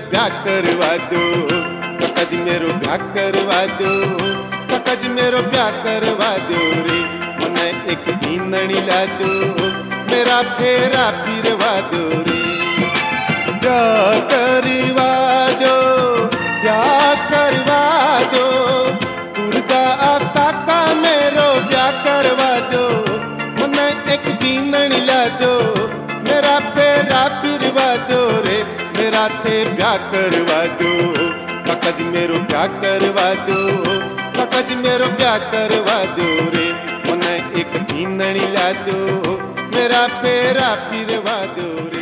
ब्याह करवा दो, काका जी मेरो ब्याह करवा दो, काका जी मेरो ब्याह करवा दो रे। मने एक बीनणी ला दो, मेरा फेरा फिरवा दो रे। ब्याह करवा दो, ब्याह करवा दो, दुर्गा काका मेरो ब्याह करवा दो। मने एक बीनणी ला दो, मेरा फेरा फिरवा दो रे। मेरा थे ब्याह करवा दो, काका जी मेरो ब्याह करवा दो, काका जी मेरो ब्याह करवा दो रे। मने एक बीनणी ला दो, मेरा फेरा फिरवा दो रे।